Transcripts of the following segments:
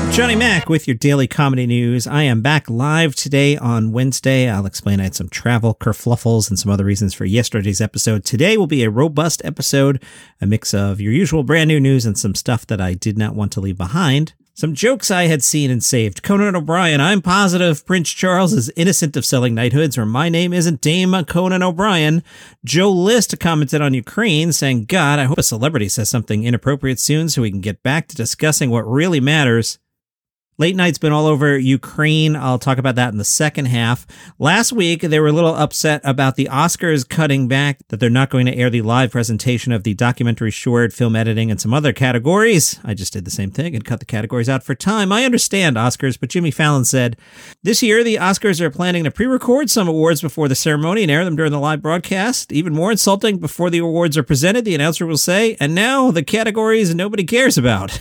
Johnny Mac with your daily comedy news. I am back live today on Wednesday. I'll explain I had some travel kerfluffles and some other reasons for yesterday's episode. Today will be a robust episode, a mix of your usual brand new news and some stuff that I did not want to leave behind. Some jokes I had seen and saved. Conan O'Brien, I'm positive Prince Charles is innocent of selling knighthoods, or my name isn't Dame Conan O'Brien. Joe List commented on Ukraine, saying, God, I hope a celebrity says something inappropriate soon so we can get back to discussing what really matters. Late Night's been all over Ukraine. I'll talk about that in the second half. Last week, they were a little upset about the Oscars cutting back, that they're not going to air the live presentation of the documentary short, film editing, and some other categories. I just did the same thing and cut the categories out for time. I understand Oscars, but Jimmy Fallon said, this year, the Oscars are planning to pre-record some awards before the ceremony and air them during the live broadcast. Even more insulting, before the awards are presented, the announcer will say, and now the categories nobody cares about.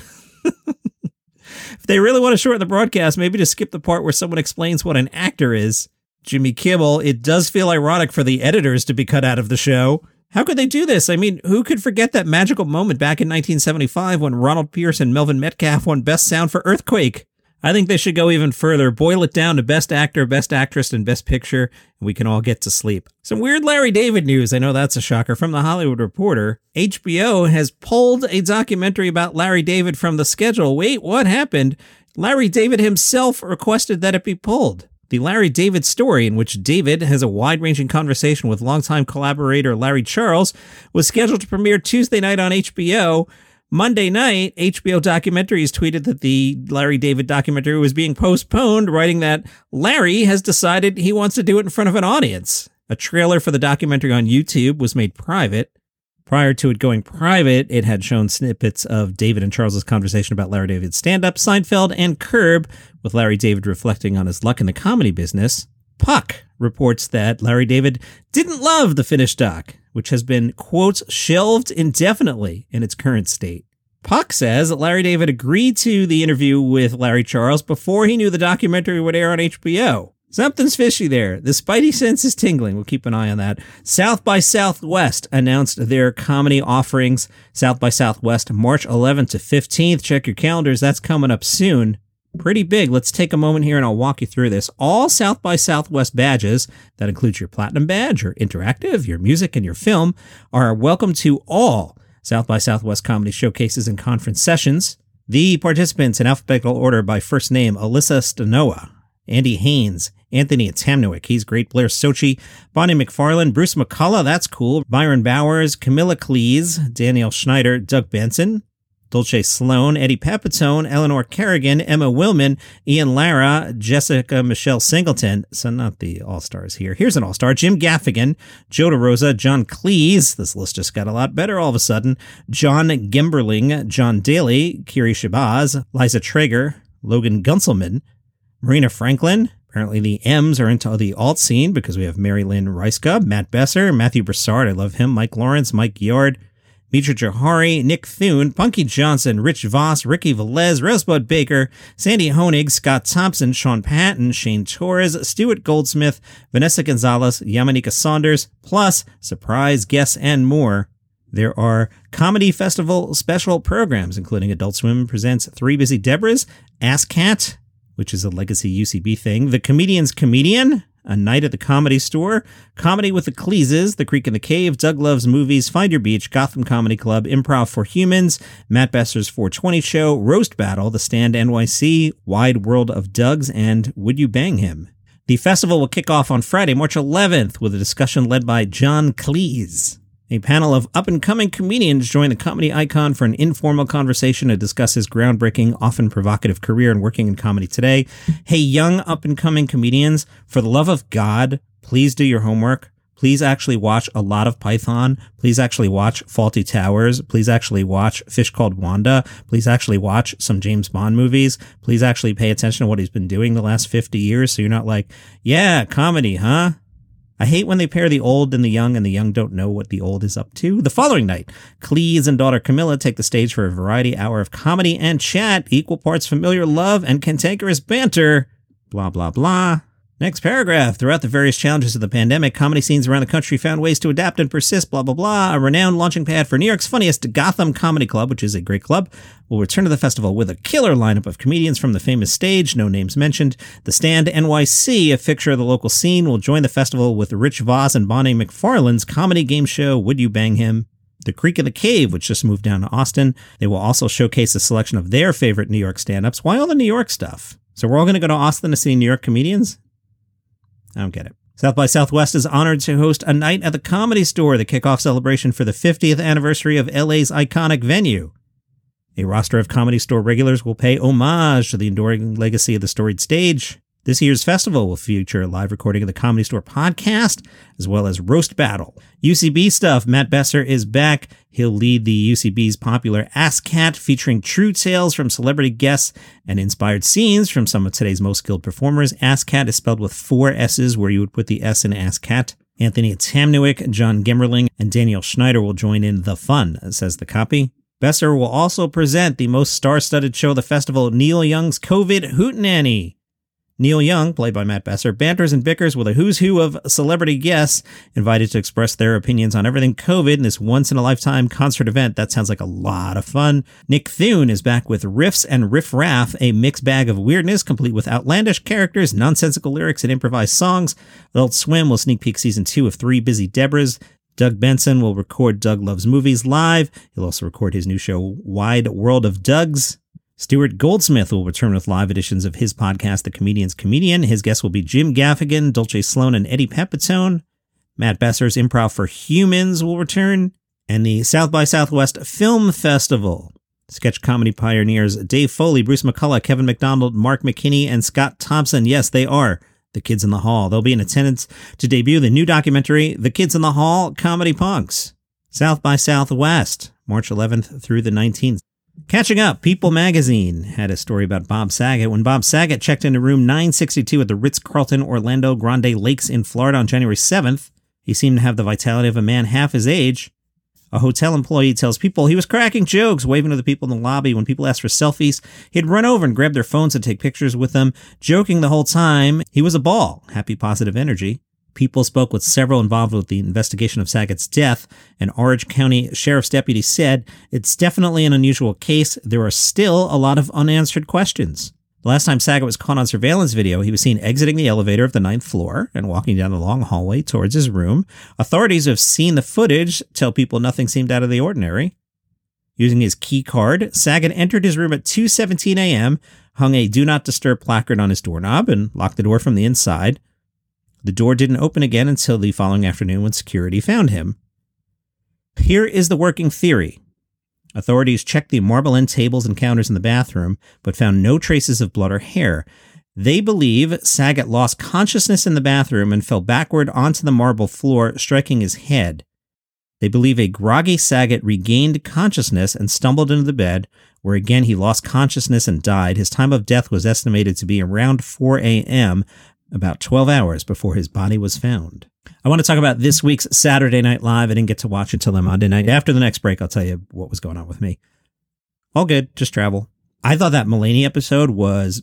If they really want to shorten the broadcast, maybe just skip the part where someone explains what an actor is. Jimmy Kimmel, it does feel ironic for the editors to be cut out of the show. How could they do this? I mean, who could forget that magical moment back in 1975 when Ronald Pierce and Melvin Metcalf won Best Sound for Earthquake? I think they should go even further, boil it down to Best Actor, Best Actress, and Best Picture, and we can all get to sleep. Some weird Larry David news, I know that's a shocker, from The Hollywood Reporter. HBO has pulled a documentary about Larry David from the schedule. Wait, what happened? Larry David himself requested that it be pulled. The Larry David Story, in which David has a wide-ranging conversation with longtime collaborator Larry Charles, was scheduled to premiere Tuesday night on HBO. Monday night, HBO Documentaries tweeted that the Larry David documentary was being postponed, writing that Larry has decided he wants to do it in front of an audience. A trailer for the documentary on YouTube was made private. Prior to it going private, it had shown snippets of David and Charles's conversation about Larry David's stand-up, Seinfeld, and Curb, with Larry David reflecting on his luck in the comedy business. Puck reports that Larry David didn't love the finished doc, which has been, quote, shelved indefinitely in its current state. Puck says that Larry David agreed to the interview with Larry Charles before he knew the documentary would air on HBO. Something's fishy there. The spidey sense is tingling. We'll keep an eye on that. South by Southwest announced their comedy offerings. South by Southwest, March 11th to 15th. Check your calendars. That's coming up soon. Pretty big. Let's take a moment here and I'll walk you through this. All South by Southwest badges, that includes your Platinum badge, your Interactive, your Music, and your Film, are welcome to all South by Southwest comedy showcases and conference sessions. The participants in alphabetical order by first name: Alyssa Stanoa, Andy Haynes, Anthony Tamnowick, he's great, Blair Sochi, Bonnie McFarlane, Bruce McCullough, that's cool, Byron Bowers, Camilla Cleese, Danielle Schneider, Doug Benson, Dulce Sloan, Eddie Pepitone, Eleanor Kerrigan, Emma Willman, Ian Lara, Jessica Michelle Singleton. So not the all-stars here. Here's an all-star. Jim Gaffigan, Joe DeRosa, John Cleese. This list just got a lot better all of a sudden. John Gemberling, John Daly, Kiri Shabazz, Liza Traeger, Logan Gunselman, Marina Franklin. Apparently the M's are into the alt scene because we have Mary Lynn Reiska, Matt Besser, Matthew Broussard, I love him, Mike Lawrence, Mike Yard, Mitra Johari, Nick Thune, Punky Johnson, Rich Voss, Ricky Velez, Rosebud Baker, Sandy Honig, Scott Thompson, Sean Patton, Shane Torres, Stuart Goldsmith, Vanessa Gonzalez, Yamanika Saunders, plus surprise guests and more. There are Comedy Festival special programs, including Adult Swim presents Three Busy Debras, Ass Cat, which is a legacy UCB thing, The Comedian's Comedian, A Night at the Comedy Store, Comedy with the Cleeses, The Creek in the Cave, Doug Loves Movies, Find Your Beach, Gotham Comedy Club, Improv for Humans, Matt Besser's 420 Show, Roast Battle, The Stand NYC, Wide World of Doug's, and Would You Bang Him? The festival will kick off on Friday, March 11th, with a discussion led by John Cleese. A panel of up-and-coming comedians join the comedy icon for an informal conversation to discuss his groundbreaking, often provocative career and working in comedy today. Hey, young up-and-coming comedians, for the love of God, please do your homework. Please actually watch a lot of Python. Please actually watch Fawlty Towers. Please actually watch Fish Called Wanda. Please actually watch some James Bond movies. Please actually pay attention to what he's been doing the last 50 years so you're not like, yeah, comedy, huh? I hate when they pair the old and the young don't know what the old is up to. The following night, Cleese and daughter Camilla take the stage for a variety hour of comedy and chat, equal parts familiar love and cantankerous banter. Blah, blah, blah. Next paragraph. Throughout the various challenges of the pandemic, comedy scenes around the country found ways to adapt and persist, blah, blah, blah. A renowned launching pad for New York's funniest Gotham Comedy Club, which is a great club, will return to the festival with a killer lineup of comedians from the famous stage, no names mentioned. The Stand NYC, a fixture of the local scene, will join the festival with Rich Voss and Bonnie McFarlane's comedy game show, Would You Bang Him? The Creek of the Cave, which just moved down to Austin. They will also showcase a selection of their favorite New York stand-ups. Why all the New York stuff? So we're all going to go to Austin to see New York comedians? I don't get it. South by Southwest is honored to host a night at the Comedy Store, the kickoff celebration for the 50th anniversary of LA's iconic venue. A roster of Comedy Store regulars will pay homage to the enduring legacy of the storied stage. This year's festival will feature a live recording of the Comedy Store podcast, as well as Roast Battle. UCB stuff. Matt Besser is back. He'll lead the UCB's popular Ask Cat, featuring true tales from celebrity guests and inspired scenes from some of today's most skilled performers. Ask Cat is spelled with 4 S's, where you would put the S in Ask Cat. Anthony Tamnewick, John Gemmerling, and Daniel Schneider will join in the fun, says the copy. Besser will also present the most star-studded show of the festival, Neil Young's COVID Hootenanny. Neil Young, played by Matt Besser, banters and bickers with a who's who of celebrity guests invited to express their opinions on everything COVID in this once-in-a-lifetime concert event. That sounds like a lot of fun. Nick Thune is back with Riffs and Riff Raff, a mixed bag of weirdness, complete with outlandish characters, nonsensical lyrics, and improvised songs. Adult Swim will sneak peek season 2 of Three Busy Debras. Doug Benson will record Doug Loves Movies live. He'll also record his new show, Wide World of Dougs. Stuart Goldsmith will return with live editions of his podcast, The Comedian's Comedian. His guests will be Jim Gaffigan, Dulce Sloan, and Eddie Pepitone. Matt Besser's Improv for Humans will return. And the South by Southwest Film Festival. Sketch comedy pioneers Dave Foley, Bruce McCullough, Kevin McDonald, Mark McKinney, and Scott Thompson. Yes, they are the Kids in the Hall. They'll be in attendance to debut the new documentary, The Kids in the Hall, Comedy Punks. South by Southwest, March 11th through the 19th. Catching up, People magazine had a story about Bob Saget. When Bob Saget checked into room 962 at the Ritz-Carlton Orlando Grande Lakes in Florida on January 7th, he seemed to have the vitality of a man half his age. A hotel employee tells People he was cracking jokes, waving to the people in the lobby. When people asked for selfies, he'd run over and grab their phones and take pictures with them, joking the whole time. He was a ball. Happy, positive energy. People spoke with several involved with the investigation of Saget's death. An Orange County Sheriff's deputy said, "It's definitely an unusual case. There are still a lot of unanswered questions." The last time Saget was caught on surveillance video, he was seen exiting the elevator of the 9th floor and walking down a long hallway towards his room. Authorities who have seen the footage tell People nothing seemed out of the ordinary. Using his key card, Saget entered his room at 2:17 a.m., hung a Do Not Disturb placard on his doorknob, and locked the door from the inside. The door didn't open again until the following afternoon when security found him. Here is the working theory. Authorities checked the marble end tables and counters in the bathroom, but found no traces of blood or hair. They believe Saget lost consciousness in the bathroom and fell backward onto the marble floor, striking his head. They believe a groggy Saget regained consciousness and stumbled into the bed, where again he lost consciousness and died. His time of death was estimated to be around 4 a.m., about 12 hours before his body was found. I want to talk about this week's Saturday Night Live. I didn't get to watch until the Monday night. After the next break, I'll tell you what was going on with me. All good, just travel. I thought that Mulaney episode was,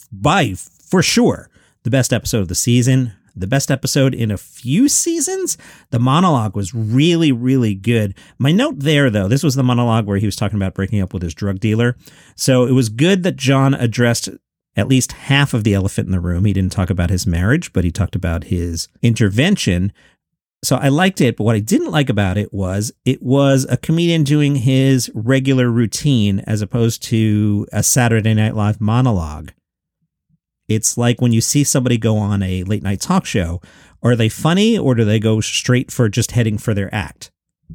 for sure, the best episode of the season. The best episode in a few seasons. The monologue was really, really good. My note there, though, this was the monologue where he was talking about breaking up with his drug dealer. So it was good that John addressed at least half of the elephant in the room. He didn't talk about his marriage, but he talked about his intervention. So I liked it, but what I didn't like about it was a comedian doing his regular routine as opposed to a Saturday Night Live monologue. It's like when you see somebody go on a late night talk show, are they funny or do they go straight for just heading for their act?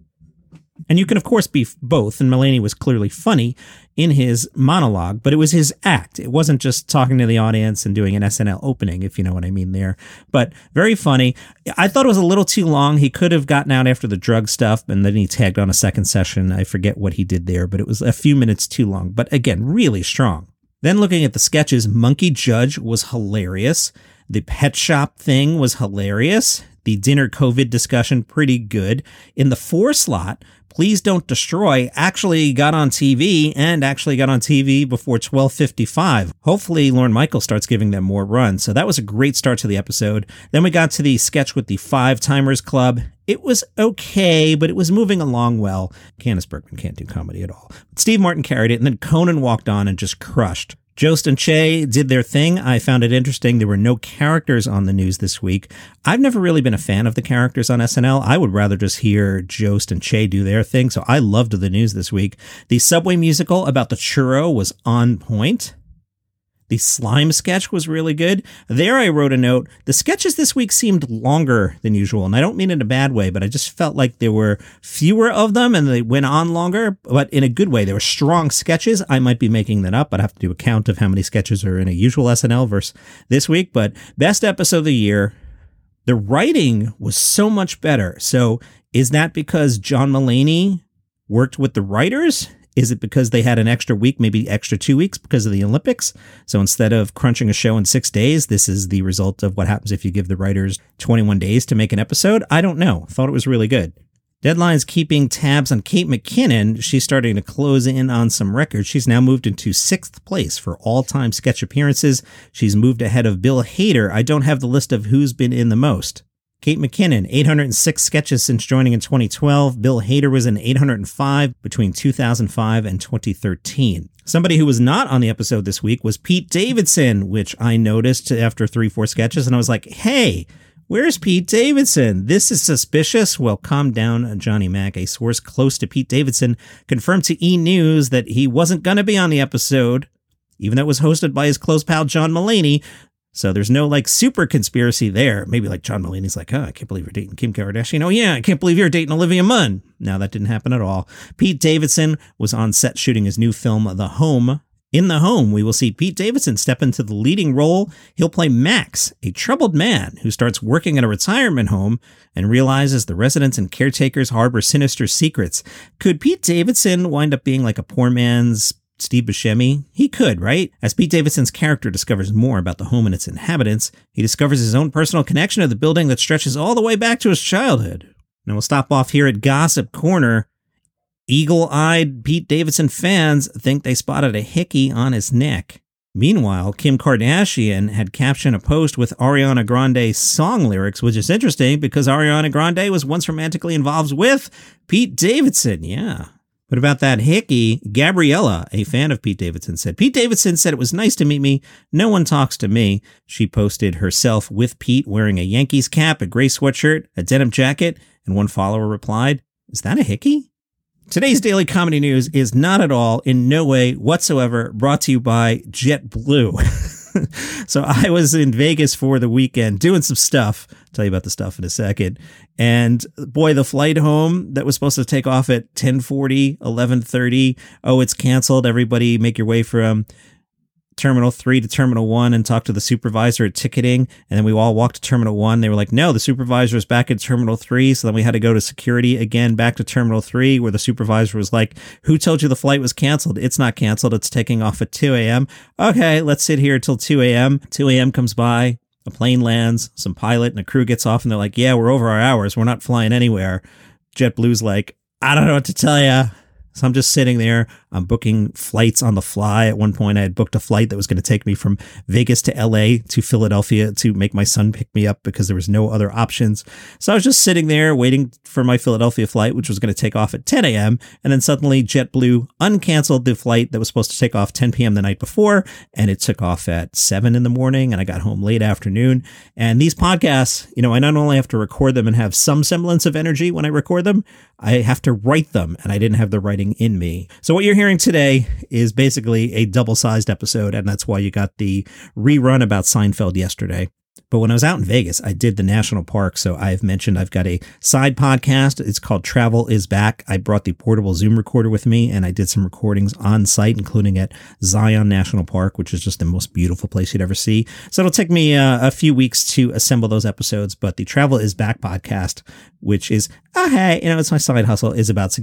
And you can, of course, be both. And Mulaney was clearly funny in his monologue, but it was his act. It wasn't just talking to the audience and doing an SNL opening, if you know what I mean there. But very funny. I thought it was a little too long. He could have gotten out after the drug stuff, and then he tagged on a second session. I forget what he did there, but it was a few minutes too long. But again, really strong. Then looking at the sketches, Monkey Judge was hilarious. The pet shop thing was hilarious. The dinner COVID discussion, pretty good. In the 4 slot, Please Don't Destroy actually got on TV before 12:55. Hopefully Lorne Michaels starts giving them more runs. So that was a great start to the episode. Then we got to the sketch with the 5 Timers Club. It was okay, but it was moving along well. Candice Bergman can't do comedy at all. But Steve Martin carried it, and then Conan walked on and just crushed. Jost and Che did their thing. I found it interesting. There were no characters on the news this week. I've never really been a fan of the characters on SNL. I would rather just hear Jost and Che do their thing, so I loved the news this week. The Subway musical about the churro was on point. The slime sketch was really good. There I wrote a note. The sketches this week seemed longer than usual, and I don't mean it in a bad way, but I just felt like there were fewer of them and they went on longer, but in a good way. They were strong sketches. I might be making that up. I'd have to do a count of how many sketches are in a usual SNL versus this week, but best episode of the year. The writing was so much better. So is that because John Mulaney worked with the writers? Is it because they had an extra week, maybe extra 2 weeks because of the Olympics? So instead of crunching a show in 6 days, this is the result of what happens if you give the writers 21 days to make an episode? I don't know. Thought it was really good. Deadline's keeping tabs on Kate McKinnon. She's starting to close in on some records. She's now moved into 6th place for all-time sketch appearances. She's moved ahead of Bill Hader. I don't have the list of who's been in the most. Kate McKinnon, 806 sketches since joining in 2012. Bill Hader was in 805 between 2005 and 2013. Somebody who was not on the episode this week was Pete Davidson, which I noticed after 3-4 sketches, and I was like, hey, where's Pete Davidson? This is suspicious. Well, calm down, Johnny Mac. A source close to Pete Davidson confirmed to E! News that he wasn't going to be on the episode, even though it was hosted by his close pal John Mulaney. So there's no super conspiracy there. Maybe John Mulaney's like, oh, I can't believe you're dating Kim Kardashian. Oh yeah, I can't believe you're dating Olivia Munn. No, that didn't happen at all. Pete Davidson was on set shooting his new film, The Home. In The Home, we will see Pete Davidson step into the leading role. He'll play Max, a troubled man who starts working at a retirement home and realizes the residents and caretakers harbor sinister secrets. Could Pete Davidson wind up being like a poor man's Steve Buscemi? He could, right? As Pete Davidson's character discovers more about the home and its inhabitants, he discovers his own personal connection to the building that stretches all the way back to his childhood. Now we'll stop off here at Gossip Corner. Eagle-eyed Pete Davidson fans think they spotted a hickey on his neck. Meanwhile, Kim Kardashian had captioned a post with Ariana Grande's song lyrics, which is interesting because Ariana Grande was once romantically involved with Pete Davidson. Yeah. But about that hickey, Gabriella, a fan of Pete Davidson, said, Pete Davidson said it was nice to meet me. No one talks to me. She posted herself with Pete wearing a Yankees cap, a gray sweatshirt, a denim jacket, and one follower replied, is that a hickey? Today's Daily Comedy News is not at all, in no way whatsoever, brought to you by JetBlue. So I was in Vegas for the weekend doing some stuff. I'll tell you about the stuff in a second. And boy, the flight home that was supposed to take off at 10:40, 11:30. Oh, it's canceled. Everybody make your way from Terminal 3 to Terminal 1 and talk to the supervisor at ticketing. And then we all walked to Terminal 1. They were like, no, the supervisor is back at Terminal 3. So then we had to go to security again, back to Terminal 3, where the supervisor was like, who told you the flight was canceled? It's not canceled. It's taking off at 2 a.m. Okay, let's sit here till 2 a.m. 2 a.m. comes by. A plane lands. Some pilot and a crew gets off and they're like, yeah, we're over our hours. We're not flying anywhere. JetBlue's like, I don't know what to tell you. So I'm just sitting there. I'm booking flights on the fly. At one point, I had booked a flight that was going to take me from Vegas to LA to Philadelphia to make my son pick me up because there was no other options. So I was just sitting there waiting for my Philadelphia flight, which was going to take off at 10 a.m. And then suddenly JetBlue uncanceled the flight that was supposed to take off 10 p.m. the night before. And it took off at 7 in the morning and I got home late afternoon. And these podcasts, I not only have to record them and have some semblance of energy when I record them, I have to write them and I didn't have the writing in me. So what you're hearing today is basically a double-sized episode, and that's why you got the rerun about Seinfeld yesterday. But when I was out in Vegas, I did the national park. So I've mentioned I've got a side podcast. It's called Travel is Back. I brought the portable Zoom recorder with me and I did some recordings on site, including at Zion National Park, which is just the most beautiful place you'd ever see. So it'll take me a few weeks to assemble those episodes. But the Travel is Back podcast, which is, hey, it's my side hustle, is about to get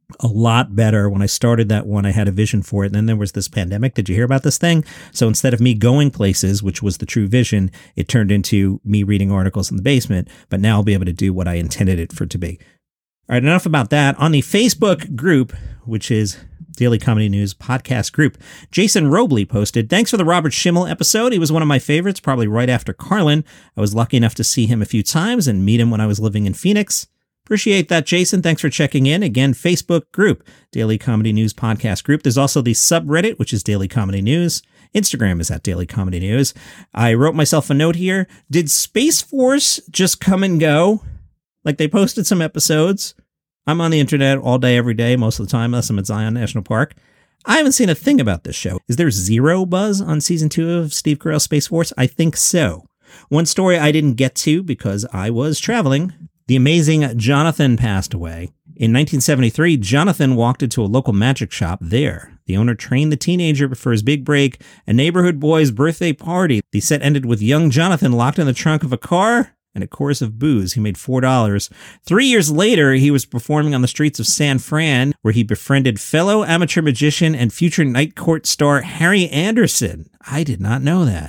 a lot better. When I started that one, I had a vision for it. And then there was this pandemic. Did you hear about this thing? So instead of me going places, which was the true vision, it turned into me reading articles in the basement. But now I'll be able to do what I intended it for it to be. All right, enough about that. On the Facebook group, which is Daily Comedy News podcast group, Jason Robley posted, "Thanks for the Robert Schimmel episode. He was one of my favorites, probably right after Carlin. I was lucky enough to see him a few times and meet him when I was living in Phoenix." Appreciate that, Jason. Thanks for checking in. Again, Facebook group, Daily Comedy News podcast group. There's also the subreddit, which is Daily Comedy News. Instagram is at Daily Comedy News. I wrote myself a note here. Did Space Force just come and go? Like, they posted some episodes. I'm on the internet all day, every day, most of the time, unless I'm at Zion National Park. I haven't seen a thing about this show. Is there zero buzz on season 2 of Steve Carell's Space Force? I think so. One story I didn't get to because I was traveling. The amazing Jonathan passed away. In 1973, Jonathan walked into a local magic shop there. The owner trained the teenager for his big break, a neighborhood boy's birthday party. The set ended with young Jonathan locked in the trunk of a car and a chorus of boos. He made $4. 3 years later, he was performing on the streets of San Fran, where he befriended fellow amateur magician and future Night Court star Harry Anderson. I did not know that.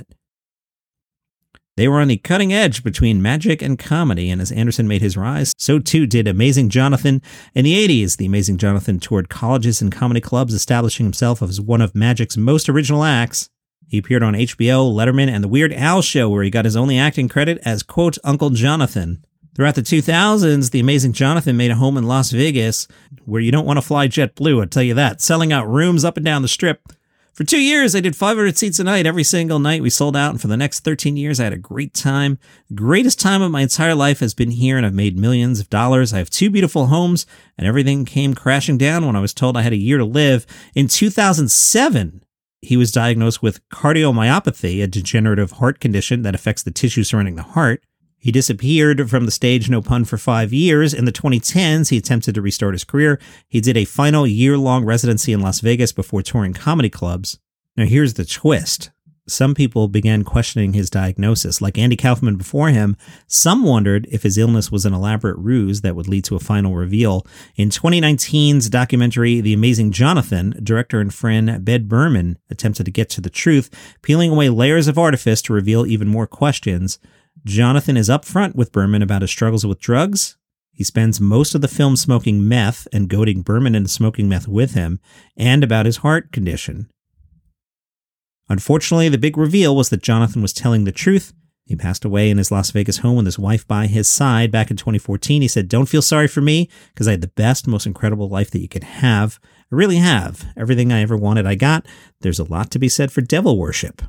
They were on the cutting edge between magic and comedy, and as Anderson made his rise, so too did Amazing Jonathan. In the 80s, the Amazing Jonathan toured colleges and comedy clubs, establishing himself as one of Magic's most original acts. He appeared on HBO, Letterman, and The Weird Al Show, where he got his only acting credit as, quote, Uncle Jonathan. Throughout the 2000s, the Amazing Jonathan made a home in Las Vegas, where you don't want to fly JetBlue, I'll tell you that, selling out rooms up and down the Strip. For 2 years, I did 500 seats a night. Every single night we sold out, and for the next 13 years, I had a great time. The greatest time of my entire life has been here, and I've made millions of dollars. I have 2 beautiful homes, and everything came crashing down when I was told I had a year to live. In 2007, he was diagnosed with cardiomyopathy, a degenerative heart condition that affects the tissue surrounding the heart. He disappeared from the stage, no pun, for 5 years. In the 2010s, he attempted to restart his career. He did a final year-long residency in Las Vegas before touring comedy clubs. Now, here's the twist. Some people began questioning his diagnosis. Like Andy Kaufman before him, some wondered if his illness was an elaborate ruse that would lead to a final reveal. In 2019's documentary, The Amazing Jonathan, director and friend Bed Berman attempted to get to the truth, peeling away layers of artifice to reveal even more questions. Jonathan is upfront with Berman about his struggles with drugs. He spends most of the film smoking meth and goading Berman into smoking meth with him, and about his heart condition. Unfortunately, the big reveal was that Jonathan was telling the truth. He passed away in his Las Vegas home with his wife by his side back in 2014. He said, "Don't feel sorry for me, because I had the best, most incredible life that you could have. I really have. Everything I ever wanted, I got. There's a lot to be said for devil worship."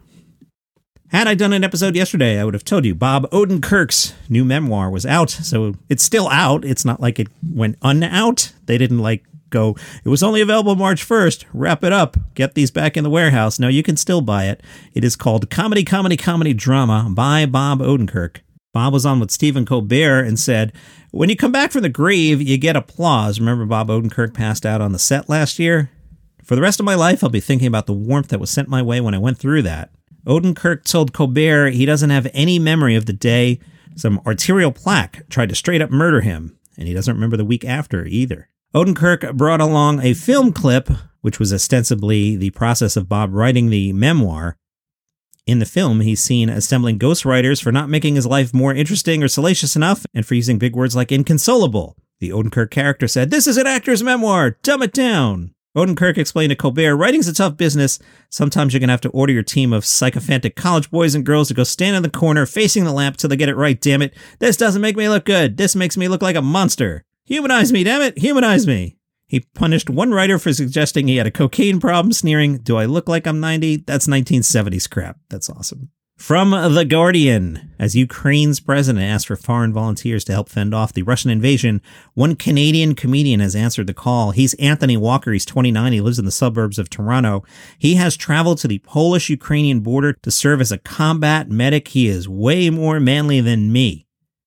Had I done an episode yesterday, I would have told you Bob Odenkirk's new memoir was out. So it's still out. It's not like it went un-out. They didn't go, it was only available March 1st. Wrap it up. Get these back in the warehouse. No, you can still buy it. It is called Comedy, Comedy, Comedy Drama by Bob Odenkirk. Bob was on with Stephen Colbert and said, "When you come back from the grave, you get applause." Remember Bob Odenkirk passed out on the set last year? "For the rest of my life, I'll be thinking about the warmth that was sent my way when I went through that." Odenkirk told Colbert he doesn't have any memory of the day some arterial plaque tried to straight up murder him, and he doesn't remember the week after either. Odenkirk brought along a film clip, which was ostensibly the process of Bob writing the memoir. In the film, he's seen assembling ghostwriters for not making his life more interesting or salacious enough, and for using big words like inconsolable. The Odenkirk character said, "This is an actor's memoir, dumb it down." Odenkirk explained to Colbert, "Writing's a tough business. Sometimes you're going to have to order your team of sycophantic college boys and girls to go stand in the corner facing the lamp till they get it right, damn it. This doesn't make me look good. This makes me look like a monster. Humanize me, damn it. Humanize me." He punished one writer for suggesting he had a cocaine problem, sneering, "Do I look like I'm 90? That's 1970s crap." That's awesome. From The Guardian, as Ukraine's president asked for foreign volunteers to help fend off the Russian invasion, one Canadian comedian has answered the call. He's Anthony Walker. He's 29. He lives in the suburbs of Toronto. He has traveled to the Polish-Ukrainian border to serve as a combat medic. He is way more manly than me.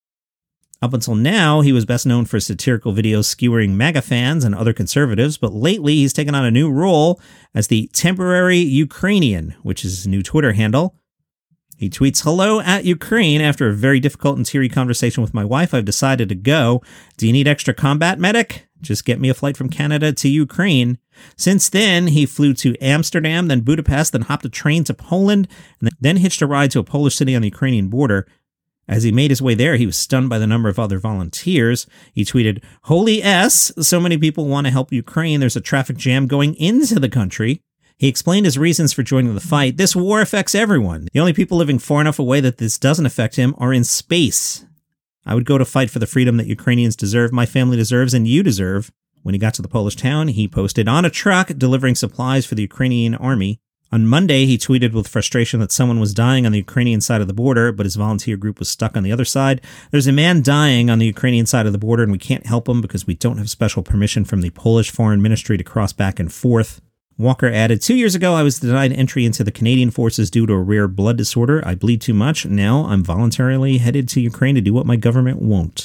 Up until now, he was best known for satirical videos skewering MAGA fans and other conservatives, but lately he's taken on a new role as the Temporary Ukrainian, which is his new Twitter handle. He tweets, "Hello at Ukraine. After a very difficult and teary conversation with my wife, I've decided to go. Do you need extra combat medic? Just get me a flight from Canada to Ukraine. Since then, he flew to Amsterdam, then Budapest, then hopped a train to Poland, and then hitched a ride to a Polish city on the Ukrainian border. As he made his way there, he was stunned by the number of other volunteers. He tweeted, "Holy S, so many people want to help Ukraine. There's a traffic jam going into the country." He explained his reasons for joining the fight. "This war affects everyone. The only people living far enough away that this doesn't affect him are in space. I would go to fight for the freedom that Ukrainians deserve, my family deserves, and you deserve." When he got to the Polish town, he posted on a truck delivering supplies for the Ukrainian army. On Monday, he tweeted with frustration that someone was dying on the Ukrainian side of the border, but his volunteer group was stuck on the other side. "There's a man dying on the Ukrainian side of the border, and we can't help him because we don't have special permission from the Polish Foreign Ministry to cross back and forth." Walker added, 2 years ago, I was denied entry into the Canadian forces due to a rare blood disorder. I bleed too much. Now I'm voluntarily headed to Ukraine to do what my government won't.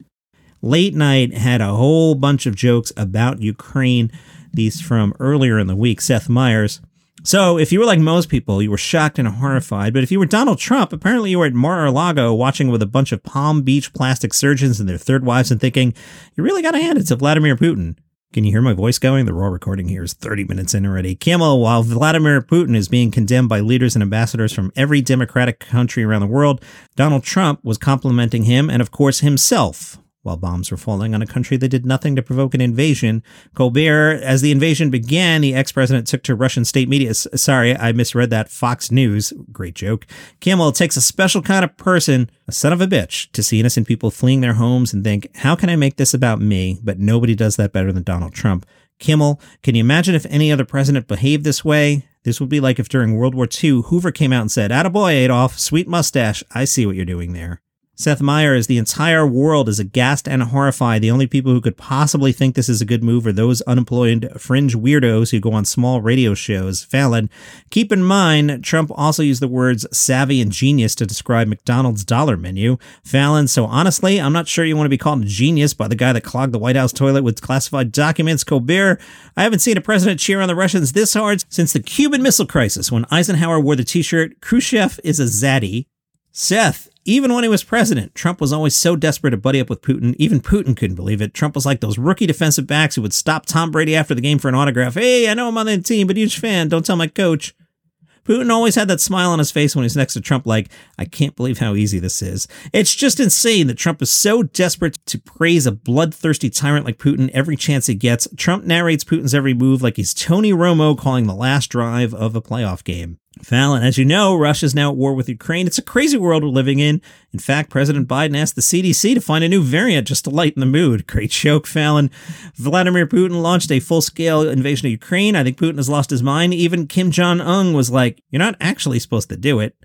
Late Night had a whole bunch of jokes about Ukraine. These from earlier in the week. Seth Meyers. "So, if you were like most people, you were shocked and horrified, but if you were Donald Trump, apparently you were at Mar-a-Lago watching with a bunch of Palm Beach plastic surgeons and their third wives and thinking, you really gotta hand it to Vladimir Putin." Can you hear my voice going? The raw recording here is 30 minutes in already. Kimmel, while Vladimir Putin is being condemned by leaders and ambassadors from every democratic country around the world, Donald Trump was complimenting him and, of course, himself, while bombs were falling on a country that did nothing to provoke an invasion. Colbert, as the invasion began, the ex-president took to Russian state media. Sorry, I misread that. Fox News. Great joke. Kimmel, it takes a special kind of person, a son of a bitch, to see innocent people fleeing their homes and think, how can I make this about me? But nobody does that better than Donald Trump. Kimmel, can you imagine if any other president behaved this way? This would be like if during World War II, Hoover came out and said, "Attaboy, Adolf, sweet mustache. I see what you're doing there." Seth Meyers, the entire world is aghast and horrified. The only people who could possibly think this is a good move are those unemployed fringe weirdos who go on small radio shows. Fallon, keep in mind, Trump also used the words savvy and genius to describe McDonald's dollar menu. Fallon, so honestly, I'm not sure you want to be called a genius by the guy that clogged the White House toilet with classified documents. Colbert, I haven't seen a president cheer on the Russians this hard since the Cuban Missile Crisis when Eisenhower wore the t-shirt, "Khrushchev is a zaddy." Seth, even when he was president, Trump was always so desperate to buddy up with Putin. Even Putin couldn't believe it. Trump was like those rookie defensive backs who would stop Tom Brady after the game for an autograph. "Hey, I know I'm on the team, but huge fan. Don't tell my coach." Putin always had that smile on his face when he's next to Trump like, I can't believe how easy this is. It's just insane that Trump is so desperate to praise a bloodthirsty tyrant like Putin every chance he gets. Trump narrates Putin's every move like he's Tony Romo calling the last drive of a playoff game. Fallon, as you know, Russia's now at war with Ukraine. It's a crazy world we're living in. In fact, President Biden asked the CDC to find a new variant just to lighten the mood. Great joke, Fallon. Vladimir Putin launched a full-scale invasion of Ukraine. I think Putin has lost his mind. Even Kim Jong-un was like, you're not actually supposed to do it.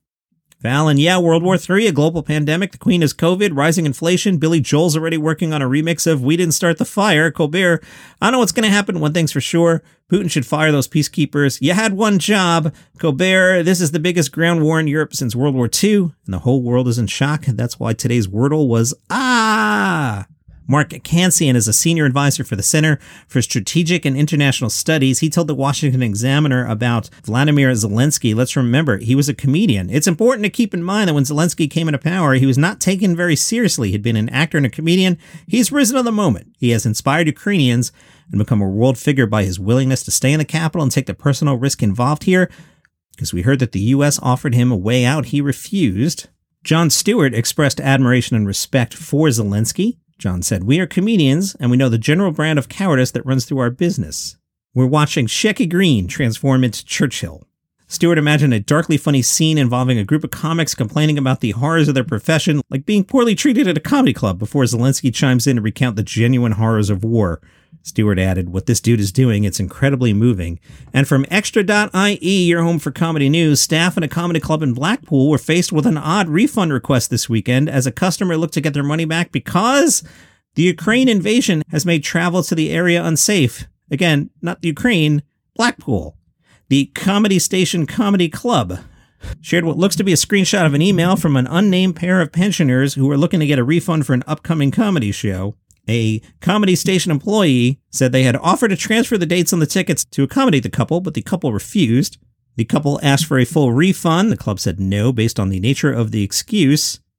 Fallon, yeah, World War III, a global pandemic, the Queen is COVID, rising inflation. Billy Joel's already working on a remix of We Didn't Start the Fire. Colbert, I don't know what's going to happen. One thing's for sure. Putin should fire those peacekeepers. You had one job. Colbert, this is the biggest ground war in Europe since World War II, and the whole world is in shock. That's why today's Wordle was ah. Mark Kansian is a senior advisor for the Center for Strategic and International Studies. He told the Washington Examiner about Vladimir Zelensky. Let's remember, he was a comedian. It's important to keep in mind that when Zelensky came into power, he was not taken very seriously. He'd been an actor and a comedian. He's risen to the moment. He has inspired Ukrainians and become a world figure by his willingness to stay in the capital and take the personal risk involved here. Because we heard that the U.S. offered him a way out, he refused. Jon Stewart expressed admiration and respect for Zelensky. John said, we are comedians, and we know the general brand of cowardice that runs through our business. We're watching Shecky Green transform into Churchill. Stewart imagined a darkly funny scene involving a group of comics complaining about the horrors of their profession, like being poorly treated at a comedy club, before Zelensky chimes in to recount the genuine horrors of war. Stewart added, what this dude is doing, it's incredibly moving. And from Extra.ie, your home for comedy news, staff in a comedy club in Blackpool were faced with an odd refund request this weekend as a customer looked to get their money back because the Ukraine invasion has made travel to the area unsafe. Again, not the Ukraine, Blackpool. The Comedy Station Comedy Club shared what looks to be a screenshot of an email from an unnamed pair of pensioners who were looking to get a refund for an upcoming comedy show. A Comedy Station employee said they had offered to transfer the dates on the tickets to accommodate the couple, but the couple refused. The couple asked for a full refund. The club said no based on the nature of the excuse.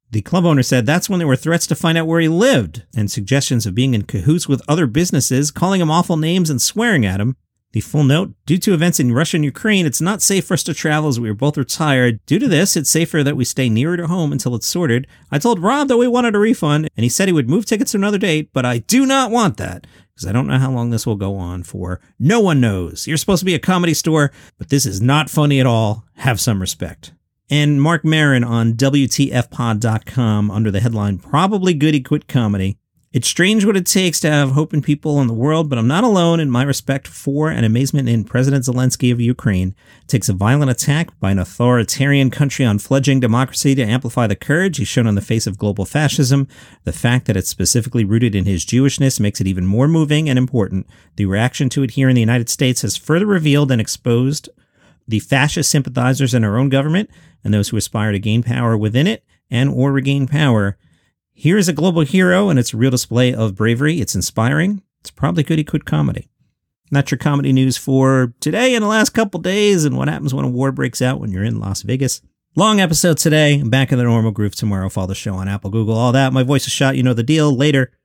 The club owner said that's when there were threats to find out where he lived and suggestions of being in cahoots with other businesses, calling him awful names and swearing at him. The full note, due to events in Russia and Ukraine, it's not safe for us to travel as we are both retired. Due to this, it's safer that we stay nearer to home until it's sorted. I told Rob that we wanted a refund, and he said he would move tickets to another date, but I do not want that, because I don't know how long this will go on for. No one knows. You're supposed to be a comedy store, but this is not funny at all. Have some respect. And Mark Maron on WTFpod.com under the headline, Probably Good He Quit Comedy. It's strange what it takes to have hope in people in the world, but I'm not alone in my respect for and amazement in President Zelensky of Ukraine. It takes a violent attack by an authoritarian country on fledgling democracy to amplify the courage he's shown on the face of global fascism. The fact that it's specifically rooted in his Jewishness makes it even more moving and important. The reaction to it here in the United States has further revealed and exposed the fascist sympathizers in our own government and those who aspire to gain power within it and or regain power. Here is a global hero, and it's a real display of bravery. It's inspiring. It's probably good he quit comedy. And that's your comedy news for today and the last couple days and what happens when a war breaks out when you're in Las Vegas. Long episode today. I'm back in the normal groove tomorrow. Follow the show on Apple, Google, all that. My voice is shot. You know the deal. Later.